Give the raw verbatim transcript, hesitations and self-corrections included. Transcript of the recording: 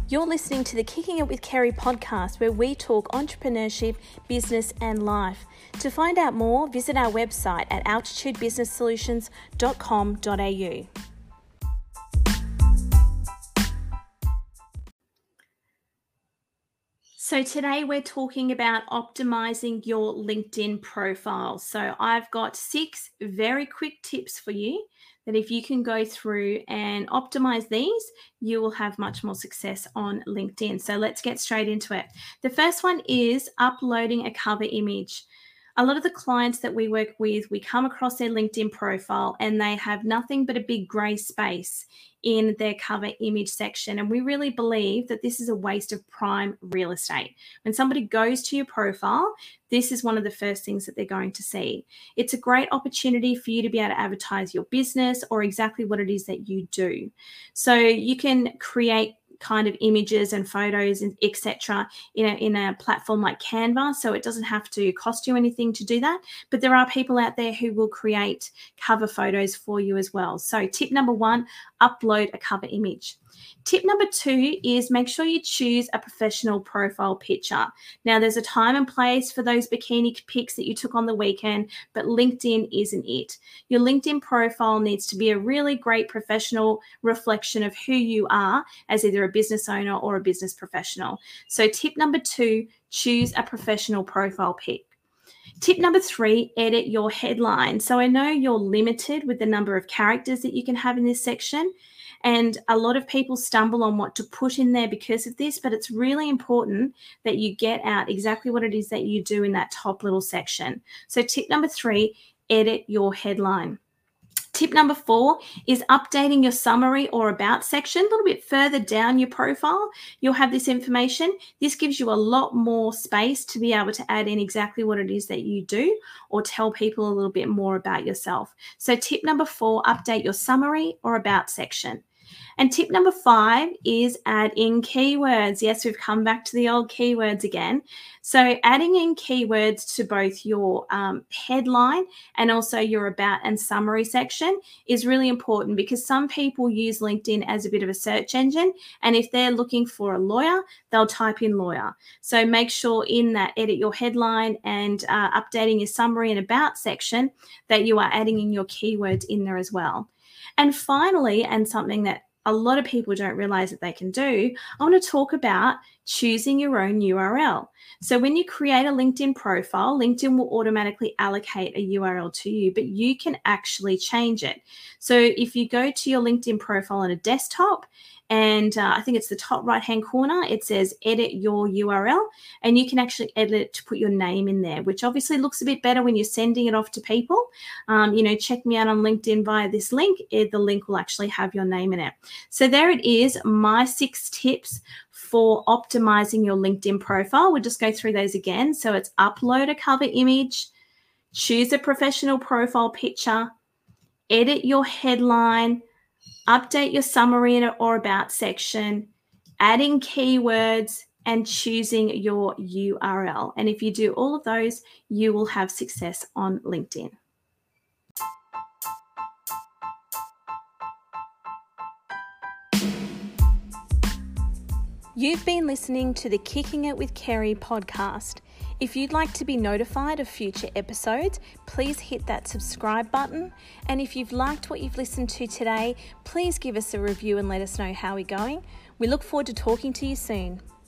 You're listening to the Kicking It with Kerry podcast, where we talk entrepreneurship, business and life. To find out more, visit our website at altitude business solutions dot com dot a u. So today we're talking about optimizing your LinkedIn profile. So I've got six very quick tips for you that if you can go through and optimize these, you will have much more success on LinkedIn. So let's get straight into it. The first one is uploading a cover image. A lot of the clients that we work with, we come across their LinkedIn profile and they have nothing but a big gray space in their cover image section. And we really believe that this is a waste of prime real estate. When somebody goes to your profile, this is one of the first things that they're going to see. It's a great opportunity for you to be able to advertise your business or exactly what it is that you do. So you can create kind of images and photos and et cetera in a, in a platform like Canva. So it doesn't have to cost you anything to do that. But there are people out there who will create cover photos for you as well. So tip number one, upload a cover image. Tip number two is make sure you choose a professional profile picture. Now, there's a time and place for those bikini pics that you took on the weekend, but LinkedIn isn't it. Your LinkedIn profile needs to be a really great professional reflection of who you are as either a business owner or a business professional. So tip number two, choose a professional profile pic. Tip number three, edit your headline. So I know you're limited with the number of characters that you can have in this section. And a lot of people stumble on what to put in there because of this, but it's really important that you get out exactly what it is that you do in that top little section. So tip number three, edit your headline. Tip number four is updating your summary or about section. A little bit further down your profile, you'll have this information. This gives you a lot more space to be able to add in exactly what it is that you do or tell people a little bit more about yourself. So tip number four, update your summary or about section. And tip number five is add in keywords. Yes, we've come back to the old keywords again. So adding in keywords to both your um, headline and also your about and summary section is really important because some people use LinkedIn as a bit of a search engine. And if they're looking for a lawyer, they'll type in lawyer. So make sure in that edit your headline and uh, updating your summary and about section that you are adding in your keywords in there as well. And finally, and something that a lot of people don't realize that they can do, I want to talk about choosing your own U R L. So when you create a LinkedIn profile, LinkedIn will automatically allocate a U R L to you, but you can actually change it. So if you go to your LinkedIn profile on a desktop, and uh, I think it's the top right-hand corner, it says edit your U R L, and you can actually edit it to put your name in there, which obviously looks a bit better when you're sending it off to people. Um, you know, check me out on LinkedIn via this link. It, the link will actually have your name in it. So there it is, my six tips for optimizing your LinkedIn profile. We'll just go through those again. So it's upload a cover image, choose a professional profile picture, edit your headline, update your summary or about section, adding keywords, and choosing your U R L. And if you do all of those, you will have success on LinkedIn. You've been listening to the Kicking It with Kerry podcast. If you'd like to be notified of future episodes, please hit that subscribe button. And if you've liked what you've listened to today, please give us a review and let us know how we're going. We look forward to talking to you soon.